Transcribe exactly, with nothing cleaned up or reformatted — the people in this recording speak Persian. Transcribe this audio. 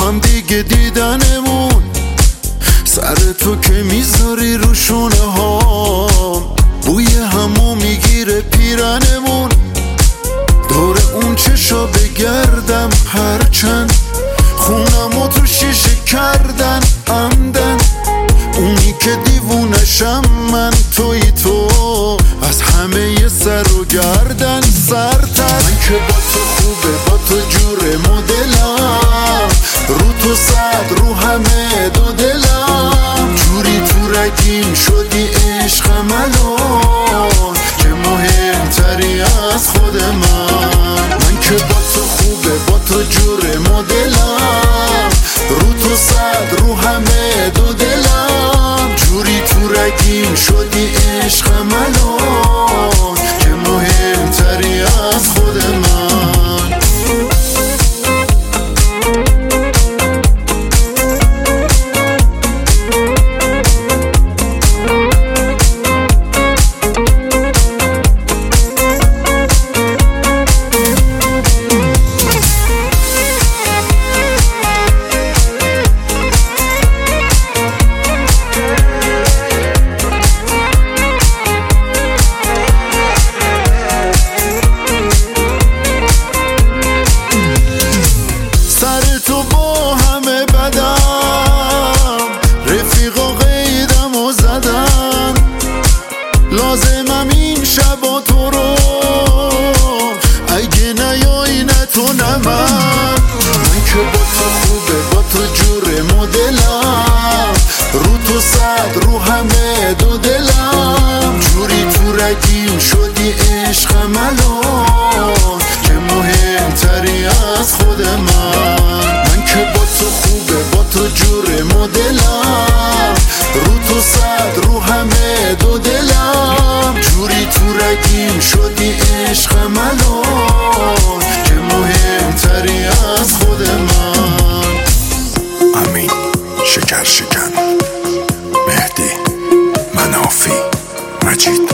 هم دیگه دیدنمون، سر تو که میذاری رو شونه هام، بوی همو میگیره پیرنمون. دور اون چشا بگردم هرچند خونمو تو شیشه کردن عمدن. اونی که دیوونشم من توی تو، از همه ی سر و گردن سرتر. من که با تو خوبه با تو جور مدلم، رو تو صد رو همه دو دلم. جوری تو رگیم شدی عشقم الان، که مهمتری از خود من. من که با تو خوبه با تو جور مدلم، رو تو صد رو همه دو دلم. جوری تو رگیم شدی عشقم الان، که مهمتری از خود من. تو با همه بدم، رفیقا قیدم و زدن. لازمم این شبا تو رو، اگه نیایی نه تو نه من. من که با تو خوبه با تو جور مدلم، رو تو صد رو همه دو دلم. جوری تو رگیم شدی عشقم الان، که مهمتری از خود من. که با تو خوبه با تو جور مدلم، رو تو صد رو همه دو دلم. جوری تو رگیم شدی عشقم الان، که مهمتری از خود من. امین شکر شکن، مهدی منافی، مجید